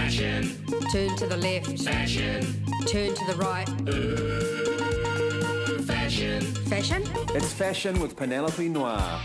Fashion. Turn to the left. Fashion. Turn to the right. Fashion. Fashion? It's Fashion with Penelope Noir.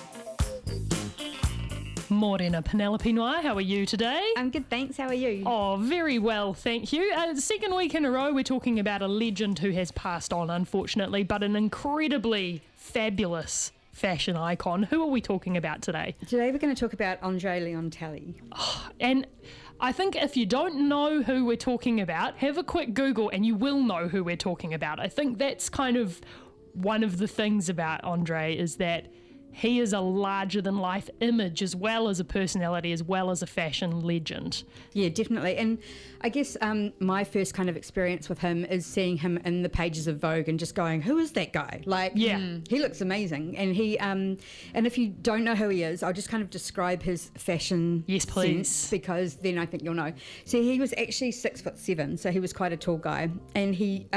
Morena Penelope Noir, how are you today? I'm good, thanks. How are you? Oh, very well, thank you. Second week in a row, we're talking about a legend who has passed on, unfortunately, but an incredibly fabulous fashion icon. Who are we talking about today? Today we're going to talk about Andre Leon Talley. And I think if you don't know who we're talking about, have a quick Google and you will know who we're talking about. I think that's kind of one of the things about Andre is that he is a larger-than-life image as well as a personality, as well as a fashion legend. Yeah, definitely. And I guess my first kind of experience with him is seeing him in the pages of Vogue and just going, who is that guy? Like, he looks amazing. And he, and if you don't know who he is, I'll just kind of describe his fashion sense, because then I think you'll know. So he was actually 6'7", so he was quite a tall guy. And he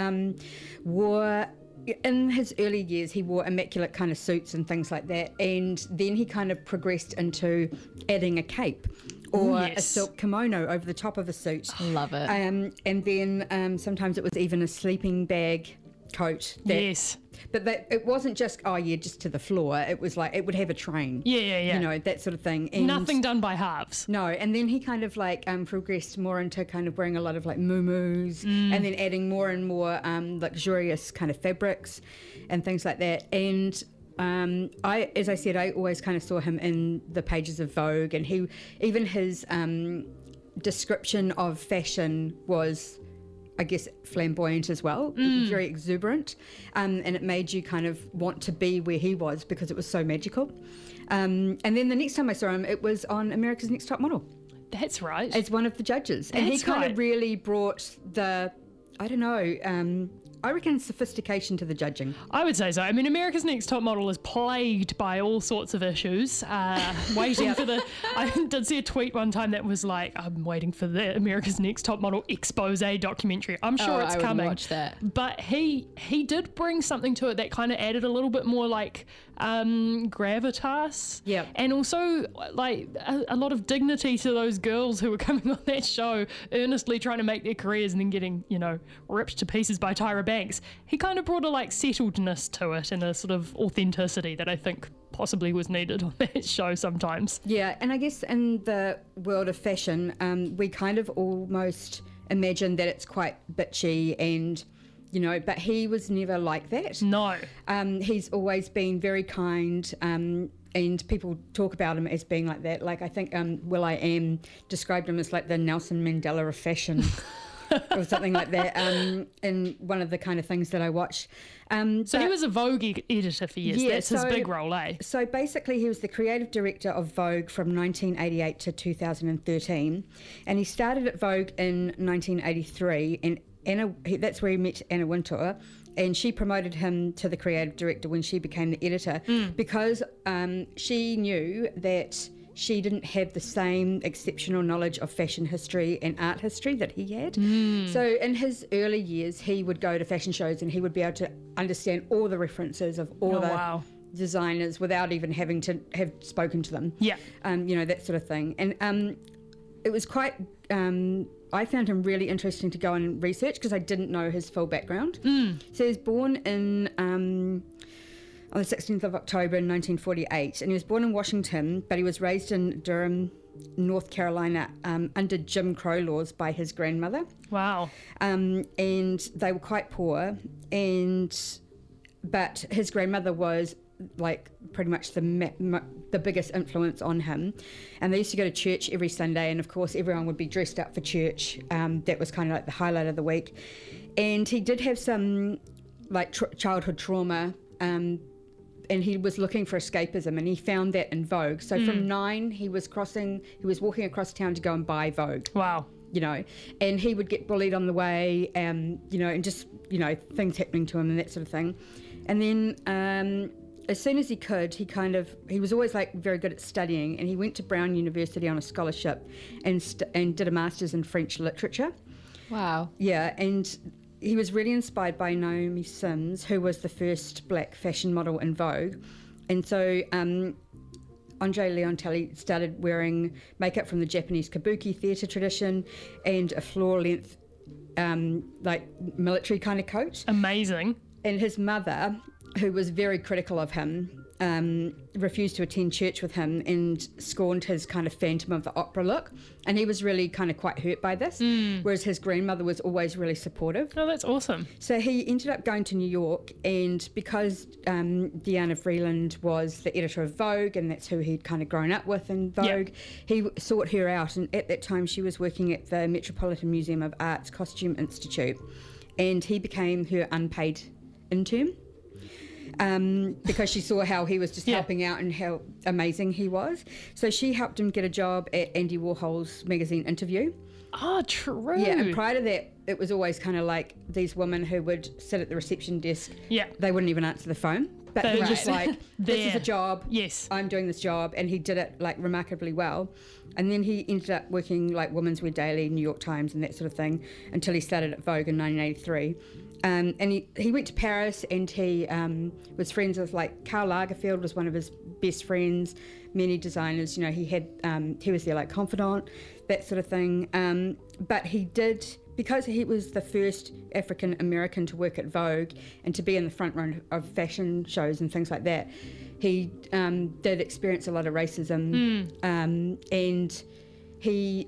in his early years, he wore immaculate kind of suits and things like that. And then he kind of progressed into adding a cape or a silk kimono over the top of a suit. I love it. And then sometimes it was even a sleeping bag coat. But it wasn't just, just to the floor. It was like, it would have a train. Yeah. You know, that sort of thing. And nothing done by halves. No, and then he kind of like progressed more into kind of wearing a lot of like muumuus and then adding more and more luxurious kind of fabrics and things like that. And as I said, I always kind of saw him in the pages of Vogue, and his description of fashion was, I guess, flamboyant as well, very exuberant, and it made you kind of want to be where he was because it was so magical. And then the next time I saw him, it was on America's Next Top Model. That's right. As one of the judges. And he kind of really brought the, I reckon sophistication to the judging. I would say so. I mean, America's Next Top Model is plagued by all sorts of issues. Waiting for I did see a tweet one time that was like, I'm waiting for the America's Next Top Model expose documentary. I'm sure it's coming. Watch that. But he did bring something to it that kind of added a little bit more like gravitas. Yeah. And also like a lot of dignity to those girls who were coming on that show, earnestly trying to make their careers and then getting, ripped to pieces by Tyra Banks. He kind of brought a like settledness to it and a sort of authenticity that I think possibly was needed on that show sometimes. Yeah, and I guess in the world of fashion, we kind of almost imagine that it's quite bitchy and, but he was never like that. No. He's always been very kind, and people talk about him as being like that. Like I think will.i.am described him as like the Nelson Mandela of fashion. Or something like that, in one of the kind of things that I watch. So he was a Vogue editor for years. Yeah, that's his big role, eh? So basically he was the creative director of Vogue from 1988 to 2013. And he started at Vogue in 1983, and that's where he met Anna Wintour. And she promoted him to the creative director when she became the editor because she knew that she didn't have the same exceptional knowledge of fashion history and art history that he had. So in his early years, he would go to fashion shows and he would be able to understand all the references of all designers without even having to have spoken to them. Yeah. That sort of thing. And it was quite... I found him really interesting to go and research because I didn't know his full background. So he was born in... on the 16th of October in 1948, and he was born in Washington, but he was raised in Durham, North Carolina, under Jim Crow laws by his grandmother. Wow. And they were quite poor, but his grandmother was like pretty much the biggest influence on him, and they used to go to church every Sunday, and of course everyone would be dressed up for church. That was kind of like the highlight of the week, and he did have some like childhood trauma. And he was looking for escapism, and he found that in Vogue. So from 9, he was walking across town to go and buy Vogue. Wow. And he would get bullied on the way, and just, things happening to him and that sort of thing. And then as soon as he could, he was always like very good at studying, and he went to Brown University on a scholarship and did a master's in French literature. Wow. Yeah, and he was really inspired by Naomi Sims, who was the first black fashion model in Vogue. And so Andre Leontelli started wearing makeup from the Japanese kabuki theatre tradition and a floor-length, like military kind of coat. Amazing. And his mother, who was very critical of him, refused to attend church with him and scorned his kind of Phantom of the Opera look. And he was really kind of quite hurt by this, whereas his grandmother was always really supportive. Oh, that's awesome. So he ended up going to New York, and because Diana Vreeland was the editor of Vogue, and that's who he'd kind of grown up with in Vogue, he sought her out. And at that time, she was working at the Metropolitan Museum of Art's Costume Institute, and he became her unpaid intern. Because she saw how he was just helping out and how amazing he was. So she helped him get a job at Andy Warhol's magazine Interview. Oh, true. Yeah, and prior to that, it was always kind of like these women who would sit at the reception desk. Yeah. They wouldn't even answer the phone. But They he were was just just like, this is a job. Yes. I'm doing this job. And he did it like remarkably well. And then he ended up working like Women's Wear Daily, New York Times and that sort of thing until he started at Vogue in 1983. And he went to Paris, and he was friends with like Karl Lagerfeld was one of his best friends. Many designers, you know, he was their like confidant, that sort of thing. But he did, because he was the first African American to work at Vogue and to be in the front run of fashion shows and things like that, he did experience a lot of racism, and he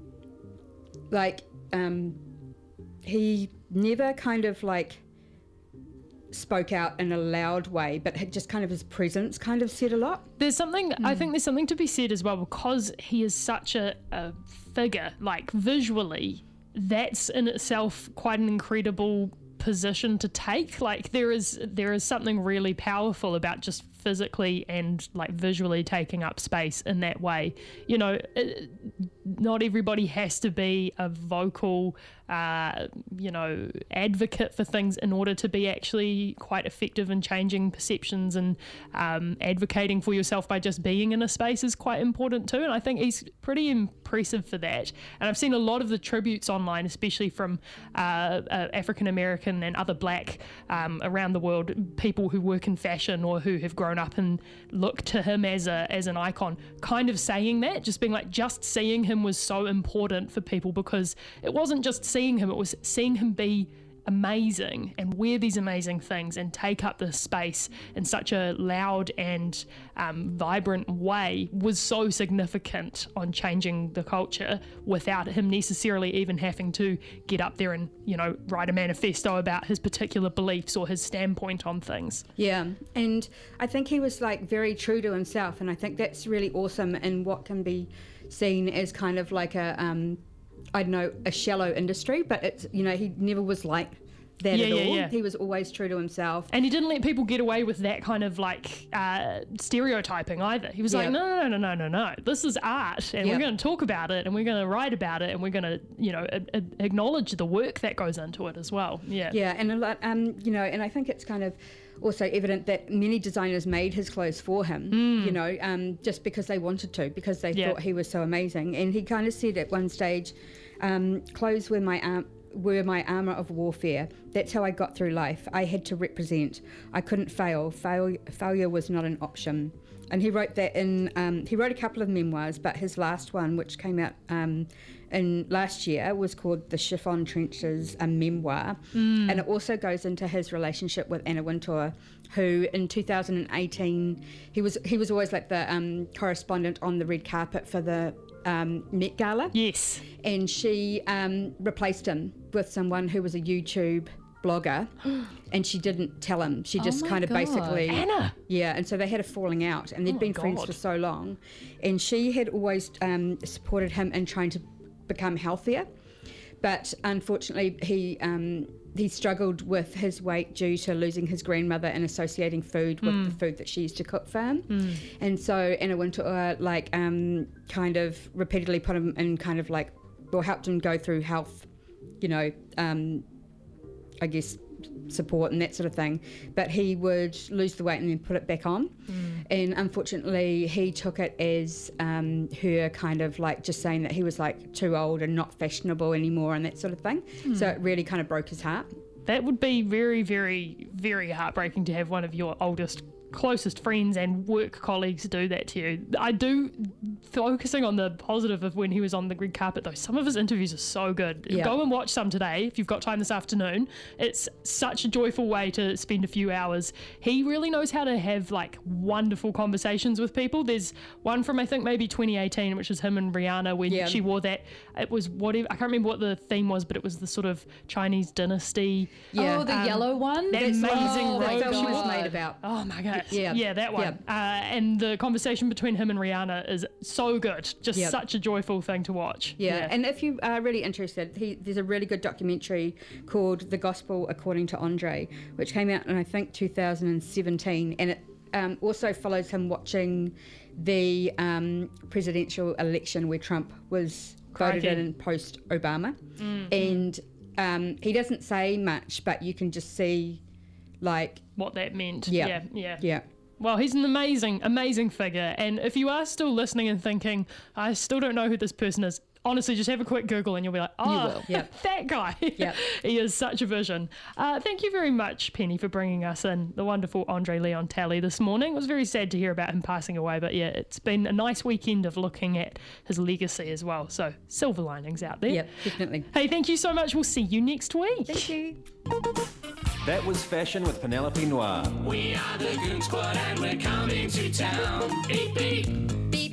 he never kind of like spoke out in a loud way, but just kind of his presence kind of said a lot. There's something, I think there's something to be said as well, because he is such a figure, like visually, that's in itself quite an incredible position to take. Like there is something really powerful about just physically and like visually taking up space in that way. You know, not everybody has to be a vocal advocate for things in order to be actually quite effective in changing perceptions, and advocating for yourself by just being in a space is quite important too. And I think he's pretty impressive for that. And I've seen a lot of the tributes online, especially from African American and other black around the world, people who work in fashion or who have grown up and look to him as an icon, kind of saying that, just being like, just seeing him was so important for people, because it wasn't just seeing him, it was seeing him be amazing and wear these amazing things and take up this space in such a loud and vibrant way was so significant on changing the culture, without him necessarily even having to get up there and, you know, write a manifesto about his particular beliefs or his standpoint on things. Yeah, and I think he was like very true to himself, and I think that's really awesome in what can be seen as kind of like a a shallow industry, but it's, you know, he never was like that at all. Yeah. He was always true to himself. And he didn't let people get away with that kind of like stereotyping either. He was like, no. This is art, and we're going to talk about it, and we're going to write about it, and we're going to, you know, acknowledge the work that goes into it as well. Yeah. Yeah, and a lot, you know, and I think it's kind of also evident that many designers made his clothes for him, you know, just because they wanted to, because they thought he was so amazing. And he kind of said at one stage, clothes were my armour of warfare. That's how I got through life. I had to represent. I couldn't fail. Failure was not an option. And he wrote that in, he wrote a couple of memoirs, but his last one, which came out in last year, was called The Chiffon Trenches, a memoir. And it also goes into his relationship with Anna Wintour, who in 2018, he was always like the correspondent on the red carpet for the Met Gala. Yes. And she replaced him with someone who was a YouTube blogger, and she didn't tell him. She just kind of basically... Anna! Yeah, and so they had a falling out, and they'd been friends for so long. And she had always supported him in trying to become healthier. But unfortunately, he struggled with his weight due to losing his grandmother and associating food with the food that she used to cook for him. And so Anna Wintour kind of repeatedly put him in kind of like, or helped him go through health, you know, I guess support and that sort of thing. But he would lose the weight and then put it back on. And unfortunately, he took it as her kind of like just saying that he was like too old and not fashionable anymore and that sort of thing. So it really kind of broke his heart. That would be very, very, very heartbreaking to have one of your oldest closest friends and work colleagues do that to you. I do, focusing on the positive of when he was on the red carpet though, some of his interviews are so good. Yeah. Go and watch some today if you've got time this afternoon. It's such a joyful way to spend a few hours. He really knows how to have like wonderful conversations with people. There's one from I think maybe 2018, which was him and Rihanna when Yeah. she wore that, it was whatever, I can't remember what the theme was, but it was the sort of Chinese dynasty. Yeah. Oh, the yellow one? That That's what amazing the robe film she was wore. made about. Oh my god! Yeah. that one. And the conversation between him and Rihanna is so good. Just Yeah. such a joyful thing to watch. Yeah, and if you are really interested, there's a really good documentary called The Gospel According to Andre, which came out in, I think, 2017, and it also follows him watching the presidential election where Trump was voted Crikey. in post-Obama. And he doesn't say much, but you can just see, like, What that meant. yeah. Yeah. Well, he's an amazing figure. And if you are still listening and thinking, I still don't know who this person is, honestly, just have a quick Google and you'll be like, oh, will, yeah. that guy. Yeah. He is such a vision. Thank you very much, Penny, for bringing us in the wonderful Andre Leon Talley this morning. It was very sad to hear about him passing away, but yeah, it's been a nice weekend of looking at his legacy as well. So silver linings out there. Yeah, definitely. Hey, thank you so much. We'll see you next week. Thank you. That was Fashion with Penelope Noir. We are the Goon Squad and we're coming to town. Beep, beep. Beep,